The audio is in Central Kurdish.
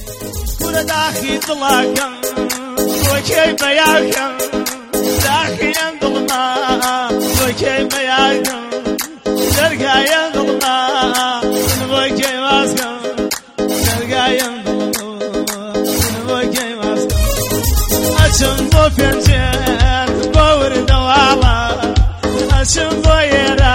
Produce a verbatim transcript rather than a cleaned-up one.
كل داخي طلاقا وكيف ياكم داخي ينظلما وكيف ياكم تلقى ينظلما وكيف ماسكم تلقى ينظلما وكيف ماسكم أشم بو فنجان بور دوالا أشم بو يرا